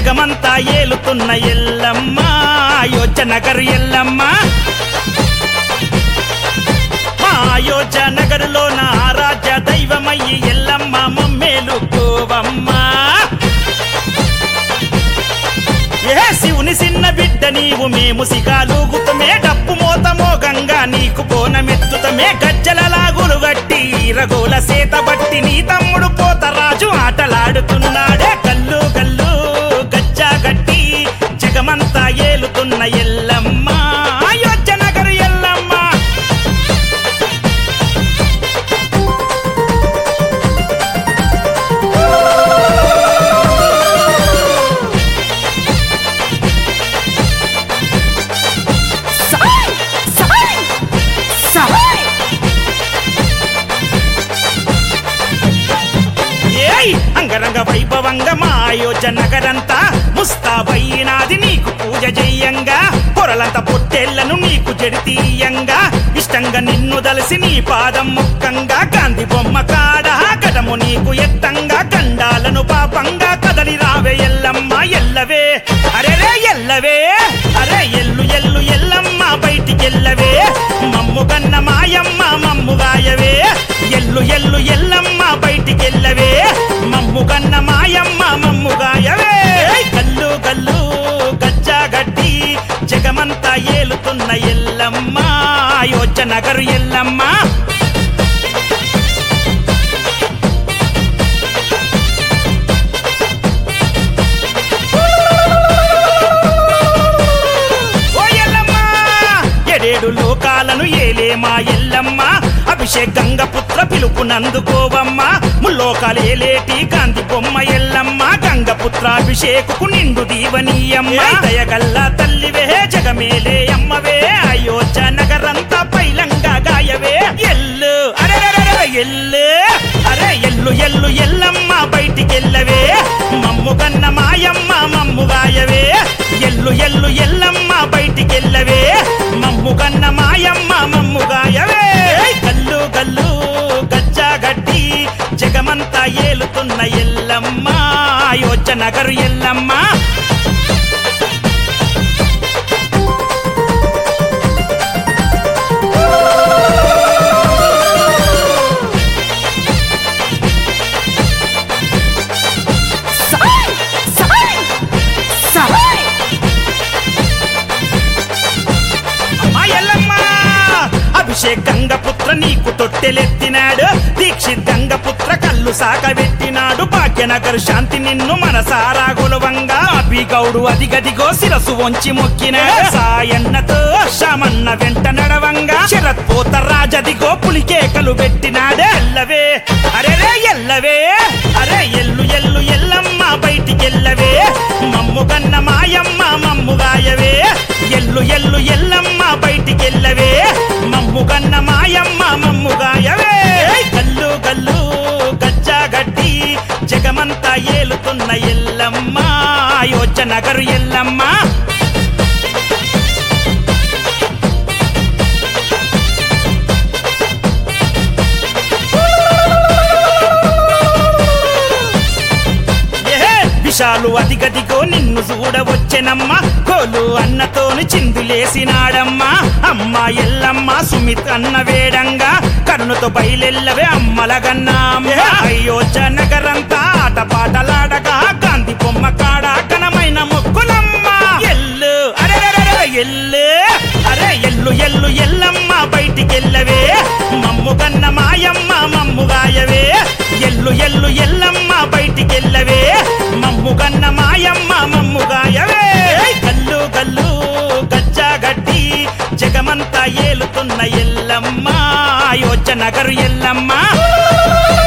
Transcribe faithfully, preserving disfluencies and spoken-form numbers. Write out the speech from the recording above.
జగమంతా ఏలుతున్న ఎల్లమ్మ అయోధ్య నగర్ ఎల్లమ్మ మా అయోధ్య నగరులో నా ఆరాధ్య దైవమయ్యి ఎల్లమ్మ మమ్మేలుకోవమ్మ ఏ శివుని చిన్న బిడ్డ నీవు మేము సిగాలూగుతమే డప్పు మోతమో గంగా నీకు బోనమెత్తుతమే గజ్జల లాగులు గట్టి రఘుల సేత బట్టి నీ తమ్ముడు పోతరాజు ఆటలాడుతున్నాడే గల్లు గల్లు గజ్జా గట్టి జగమంతా ఏలుతున్న ఎల్లమ్మ అయోధ్య నగరు ఎల్లమ్మ అంగరంగ వైభవంగా మా అయోధ్య నగరంతా ముస్తాబయ్యినాది నీకు పూజ చెయ్యంగా పొరలంత పొట్టేళ్లను నీకు జడితీయంగా ఇష్టంగా నిన్ను దలసి నీ పాదం ముక్కంగా గాంధీ బొమ్మ కాడ గడము నీకు ఎత్తంగా గండాలను పాపంగా కదలి రావే ఎల్లమ్మ ఎల్లవే అరే రే ఎల్లవే అరే ఎల్లు ఎల్లు ఎల్లమ్మ బయటికెళ్ళవే మమ్ము గన్న మాయమ్మ మమ్ముగాయవే ఎల్లు ఎల్లు ఎల్లమ్మ బయటికెళ్ళవే మమ్ము గన్న మాయమ్మ మమ్ముగాయవే గల్లు గల్లు గజ్జా గడ్డి జగమంతా ఏలుతున్న ఎల్లమ్మ అయోధ్య నగరు ఎల్లమ్మ ఏడేడు లోకాలను ఏలే మా ఎల్లమ్మ అభిషేక్ గంగ పుత్ర పిలుపునందుకోవమ్మ ముల్లోకాలేలేటి గాంధీ బొమ్మ ఎల్లమ్మ గంగ పుత్ర అభిషేకు నిండు దీవనీయమ్మ దయగల్ల తల్లివే జగమేలే అమ్మవే అయోధ్య నగరంతా పైలంగా గాయవే ఎల్లు అరే ఎల్లు అరే ఎల్లు ఎల్లు ఎల్లమ్మ బయటికెళ్ళవే మమ్ము గన్న మాయమ్మ మమ్ముగాయవే ఎల్లు ఎల్లు ఎల్లమ్మ బయటికెళ్ళవే మమ్ము గన్న మాయమ్మ మమ్ముగాయవే గల్లు గల్లు గజ్జా గడ్డి జగమంతా ఏలుతున్న ఎల్లమ్మ అయోధ్య నగరు ఎల్లమ్మ అభిషేక్ గంగపుత్ర నీకు తొట్టెలెత్తినాడు దీక్షిత్ గంగపుత్ర కళ్ళు సాకబెట్టినాడు భాగ్యనగర్ శాంతి నిన్ను మనసారా గొలవంగా అభి గౌడు అదిగదిగో శిరసు వంచి మొక్కినాడు సాయన్నతో శామన్న వెంట నడవంగా శరత్ పోత రాజదిగో పులికేకలు పెట్టినాడే ఎల్లవే అరే రే ఎల్లవే అరే ఎల్లు ఎల్లు ఎల్లమ్మ బయటికెళ్ళవే మమ్ము గన్న మాయమ్మ మమ్ముగాయవే ఎల్లు ఎల్లు ఎల్లమ్మ బయటికెళ్ళవే మమ్ము గన్న మాయమ్మ మమ్ముగాయవే గల్లు గల్లు గజ్జా గడ్డి జగమంతా ఏలుతున్న ఎల్లమ్మ అయోధ్య నగరు ఎల్లమ్మ విశాలు అదిగదిగో నిన్ను చూడవచ్చెనమ్మ కోలు అన్నతోని చిందులేసినాడమ్మ అమ్మ ఎల్లమ్మ సుమిత్ అన్న వేడంగా కరుణతో బయలెల్లవే అమ్మలగన్నా అయోధ్య నగరంతా ఆట పాటలాడగా గాంధీ బొమ్మ కాడ ఘనమైన మొక్కులమ్మ ఎల్లు అరే ఎల్లు అరే ఎల్లు ఎల్లు ఎల్లమ్మ బయటికెళ్ళవే మమ్ము గన్న మాయమ్మ మమ్ముగాయవే ఎల్లు ఎల్లు ఎల్లమ్మ బయటికెళ్ళవే మమ్ము గన్న మాయమ్మ మమ్ముగాయవే గల్లు గల్లు గజ్జా గడ్డి జగమంతా ఏలుతున్న ఎల్లమ్మ అయోధ్య నగరు ఎల్లమ్మ